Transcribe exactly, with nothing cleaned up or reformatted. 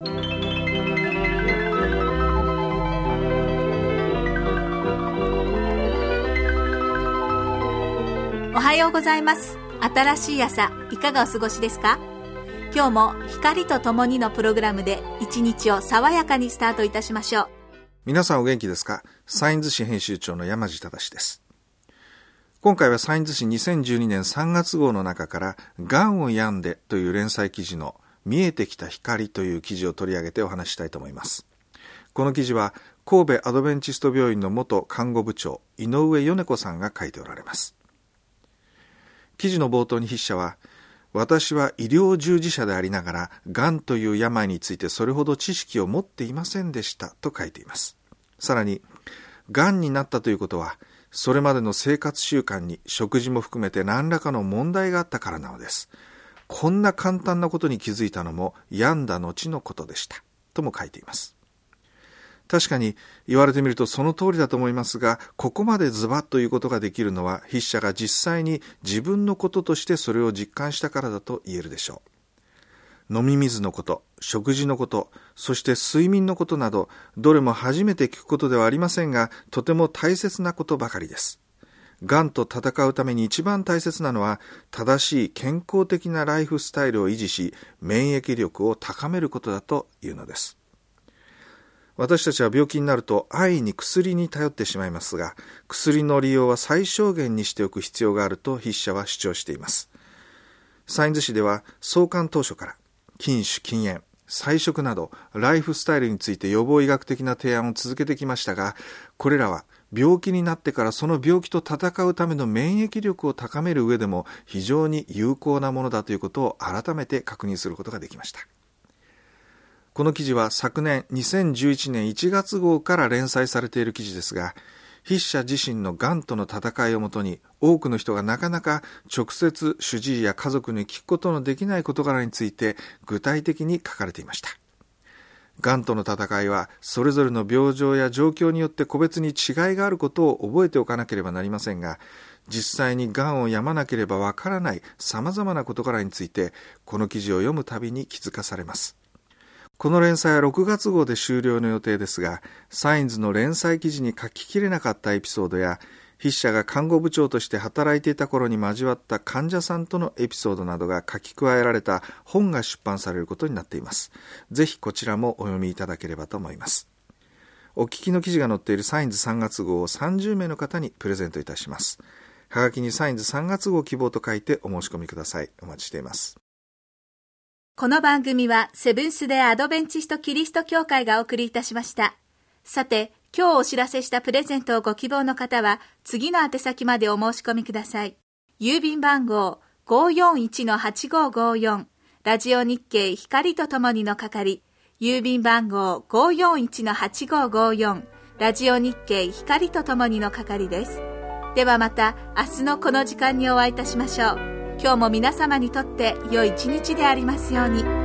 おはようございます。新しい朝、いかがお過ごしですか？今日も光とともにのプログラムで一日を爽やかにスタートいたしましょう。 皆さんお元気ですか？サインズ紙編集長の山地正です。今回はサインズ紙にせんじゅうにねんさんがつ号の中からがんを病んでという連載記事の見えてきた光という記事を取り上げてお話ししたいと思います。この記事は神戸アドベンチスト病院の元看護部長井上米子さんが書いておられます。記事の冒頭に筆者は、私は医療従事者でありながらがんという病についてそれほど知識を持っていませんでしたと書いています。さらに、がんになったということはそれまでの生活習慣に食事も含めて何らかの問題があったからなのです。こんな簡単なことに気づいたのも病んだ後のことでしたとも書いています。確かに言われてみるとその通りだと思いますが、ここまでズバッということができるのは筆者が実際に自分のこととしてそれを実感したからだと言えるでしょう。飲み水のこと、食事のこと、そして睡眠のことなど、どれも初めて聞くことではありませんが、とても大切なことばかりです。がんと戦うために一番大切なのは、正しい健康的なライフスタイルを維持し、免疫力を高めることだというのです。私たちは病気になると安易に薬に頼ってしまいますが、薬の利用は最小限にしておく必要があると筆者は主張しています。サインズ紙では創刊当初から禁酒禁煙、菜食などライフスタイルについて予防医学的な提案を続けてきましたが、これらは病気になってからその病気と戦うための免疫力を高める上でも非常に有効なものだということを改めて確認することができました。この記事は昨年にせんじゅういちねんいちがつ号から連載されている記事ですが、筆者自身のがんとの戦いをもとに多くの人がなかなか直接主治医や家族に聞くことのできない事柄について具体的に書かれていました。がんとの戦いはそれぞれの病状や状況によって個別に違いがあることを覚えておかなければなりませんが、実際にがんを病まなければわからないさまざまな事柄についてこの記事を読むたびに気づかされます。この連載はろくがつ号で終了の予定ですが、サインズの連載記事に書ききれなかったエピソードや、筆者が看護部長として働いていた頃に交わった患者さんとのエピソードなどが書き加えられた本が出版されることになっています。ぜひこちらもお読みいただければと思います。お聞きの記事が載っているサインズさんがつ号をさんじゅうめいの方にプレゼントいたします。はがきにサインズさんがつ号希望と書いてお申し込みください。お待ちしています。 この番組はセブンス・デー・アドベンチスト・キリスト教会がお送りいたしました。さて、今日お知らせしたプレゼントをご希望の方は次の宛先までお申し込みください。郵便番号 ごーよんいちのはちごーごーよん ラジオ日経光とともにの係、郵便番号 ごーよんいちのはちごーごーよん ラジオ日経光とともにの係です。ではまた明日のこの時間にお会いいたしましょう。今日も皆様にとって良い一日でありますように。